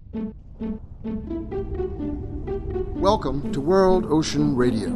Welcome to World Ocean Radio.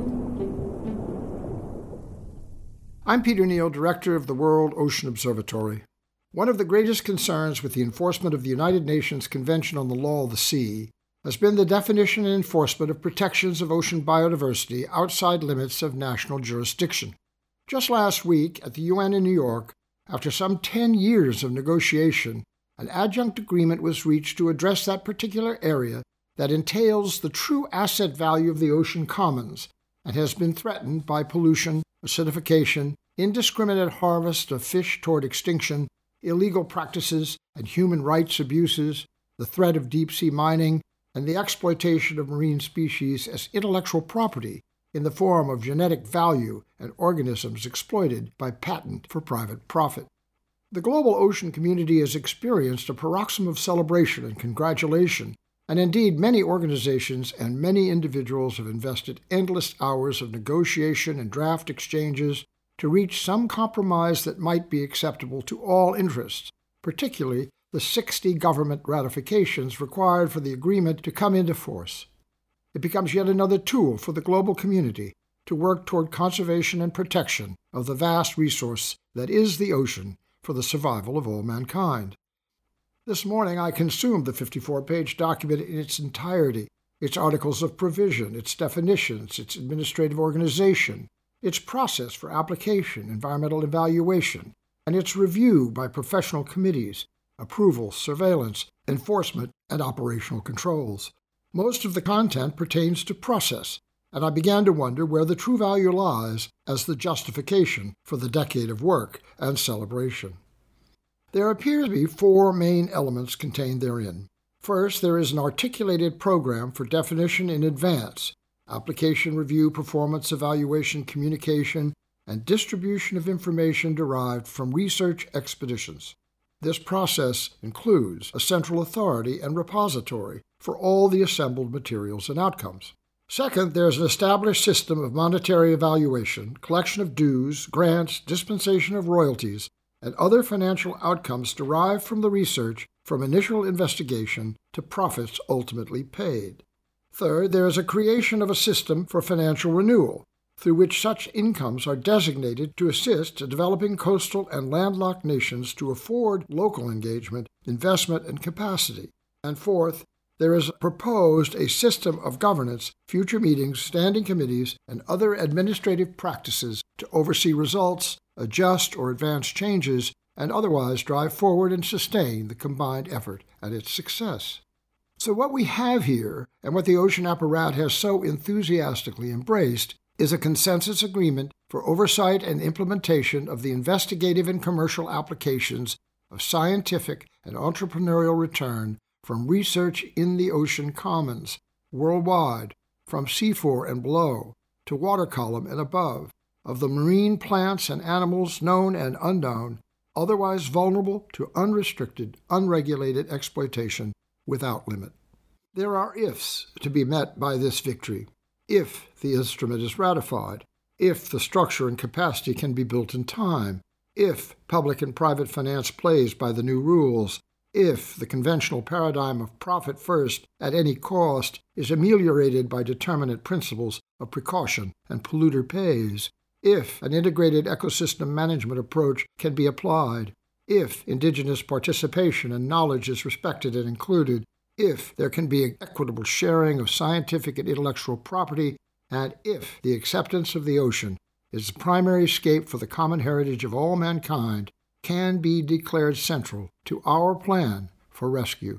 I'm Peter Neal, Director of the World Ocean Observatory. One of the greatest concerns with the enforcement of the United Nations Convention on the Law of the Sea has been the definition and enforcement of protections of ocean biodiversity outside limits of national jurisdiction. Just last week at the UN in New York, after some 10 years of negotiation, an adjunct agreement was reached to address that particular area that entails the true asset value of the ocean commons and has been threatened by pollution, acidification, indiscriminate harvest of fish toward extinction, illegal practices and human rights abuses, the threat of deep-sea mining, and the exploitation of marine species as intellectual property in the form of genetic value and organisms exploited by patent for private profit. The global ocean community has experienced a paroxysm of celebration and congratulation, and indeed many organizations and many individuals have invested endless hours of negotiation and draft exchanges to reach some compromise that might be acceptable to all interests, particularly the 60 government ratifications required for the agreement to come into force. It becomes yet another tool for the global community to work toward conservation and protection of the vast resource that is the ocean for the survival of all mankind. This morning I consumed the 54-page document in its entirety, its articles of provision, its definitions, its administrative organization, its process for application, environmental evaluation, and its review by professional committees, approval, surveillance, enforcement, and operational controls. Most of the content pertains to process, and I began to wonder where the true value lies as the justification for the decade of work and celebration. There appear to be 4 main elements contained therein. First, there is an articulated program for definition in advance, application review, performance evaluation, communication, and distribution of information derived from research expeditions. This process includes a central authority and repository for all the assembled materials and outcomes. Second, there is an established system of monetary evaluation, collection of dues, grants, dispensation of royalties, and other financial outcomes derived from the research from initial investigation to profits ultimately paid. Third, there is a creation of a system for financial renewal, through which such incomes are designated to assist developing coastal and landlocked nations to afford local engagement, investment, and capacity. And fourth, there is proposed a system of governance, future meetings, standing committees, and other administrative practices to oversee results, adjust or advance changes, and otherwise drive forward and sustain the combined effort at its success. So what we have here, and what the ocean apparatus has so enthusiastically embraced, is a consensus agreement for oversight and implementation of the investigative and commercial applications of scientific and entrepreneurial return from research in the ocean commons, worldwide, from seafloor and below to water column and above, of the marine plants and animals known and unknown, otherwise vulnerable to unrestricted, unregulated exploitation without limit. There are ifs to be met by this victory. If the instrument is ratified, if the structure and capacity can be built in time, if public and private finance plays by the new rules, if the conventional paradigm of profit first at any cost is ameliorated by determinate principles of precaution and polluter pays, if an integrated ecosystem management approach can be applied, if indigenous participation and knowledge is respected and included, if there can be equitable sharing of scientific and intellectual property, and if the acceptance of the ocean is the primary scape for the common heritage of all mankind, can be declared central to our plan for rescue.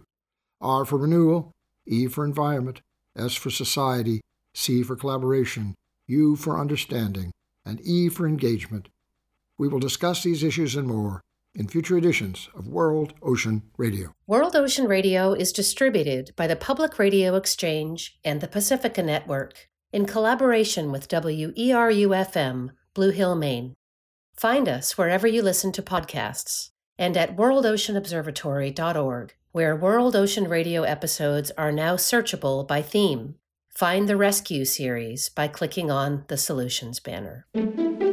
R for renewal, E for environment, S for society, C for collaboration, U for understanding, and E for engagement. We will discuss these issues and more in future editions of World Ocean Radio. World Ocean Radio is distributed by the Public Radio Exchange and the Pacifica Network in collaboration with WERU-FM, Blue Hill, Maine. Find us wherever you listen to podcasts and at worldoceanobservatory.org, where World Ocean Radio episodes are now searchable by theme. Find the Rescue series by clicking on the Solutions banner.